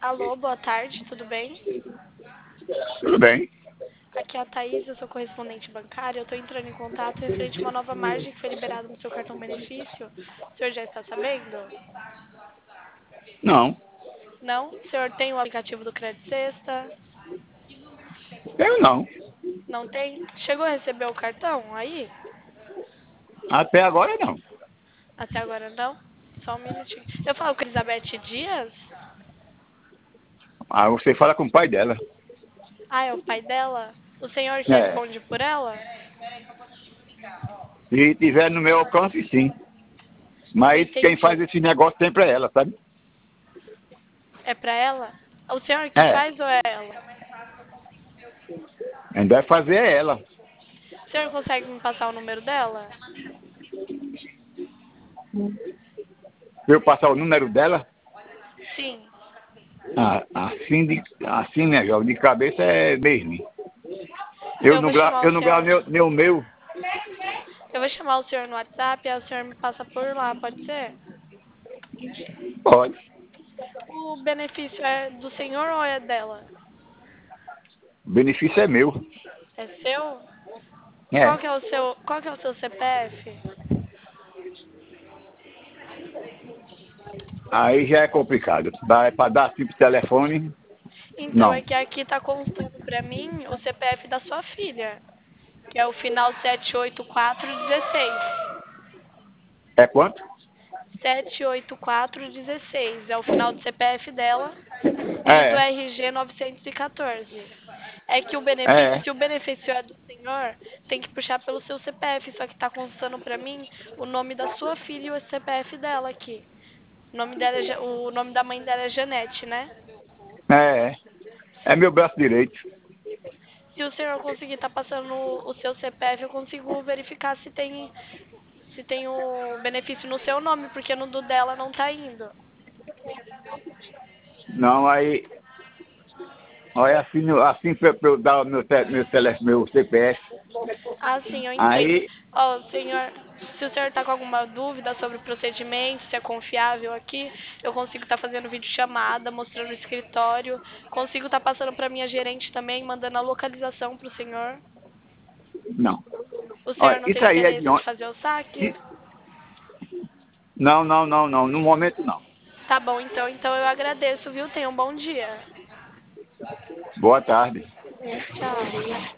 Alô, boa tarde, tudo bem? Tudo bem. Aqui é a Thaís, eu sou correspondente bancária. Eu estou entrando em contato referente a uma nova margem que foi liberada no seu cartão benefício. O senhor já está sabendo? Não, Não? O senhor tem o aplicativo do Crédito Sexta? eu não. Não tem? Chegou a receber o cartão aí? Até agora não. Até agora não? Só um minutinho. Eu falo com a Elizabeth Dias? Ah, você fala com o pai dela. Ah, é o pai dela? O senhor que É. responde por ela? Se tiver no meu alcance, sim. Mas quem faz Entendi. esse negócio sempre é ela, sabe? É pra ela? O senhor que É. faz ou é ela? Quem deve fazer é ela. O senhor consegue me passar o número dela? Se eu passar o número dela, Sim. assim, né, de cabeça é mesmo. Eu vou chamar o Eu não gravo senhor. nem o meu. Eu vou chamar o senhor no WhatsApp e aí o senhor me passa por lá, pode ser? Pode. O benefício é do senhor ou é dela? O benefício é meu. É seu? É. Qual que é o seu CPF? Aí já é complicado. Dá para dar tipo telefone? Então, é Não. que aqui tá constando pra mim o CPF da sua filha, que é o final 78416. É quanto? 78416 é o final do CPF dela e do É. RG 914. É que É. se o benefício é do senhor, tem que puxar pelo seu CPF, só que tá constando pra mim o nome da sua filha e o CPF dela aqui. O nome da mãe dela é Janete, né? É. É meu braço direito. Se o senhor conseguir estar passando o seu CPF, eu consigo verificar se tem o benefício no seu nome, porque no do dela não tá indo. Não, aí. Olha, assim pra eu dar o meu CPF. Ah, sim, eu entendo. Aí, Ó, senhor, se o senhor tá com alguma dúvida sobre o procedimento, se é confiável aqui, eu consigo estar fazendo videochamada, mostrando o escritório, consigo estar passando para minha gerente também, mandando a localização para o senhor. não. O senhor Olha, não isso tem aí é de interesse de onde? fazer o saque? Não, não, não, não. No momento não. Tá bom, então eu agradeço, viu? Tenha um bom dia. Boa tarde. Tchau.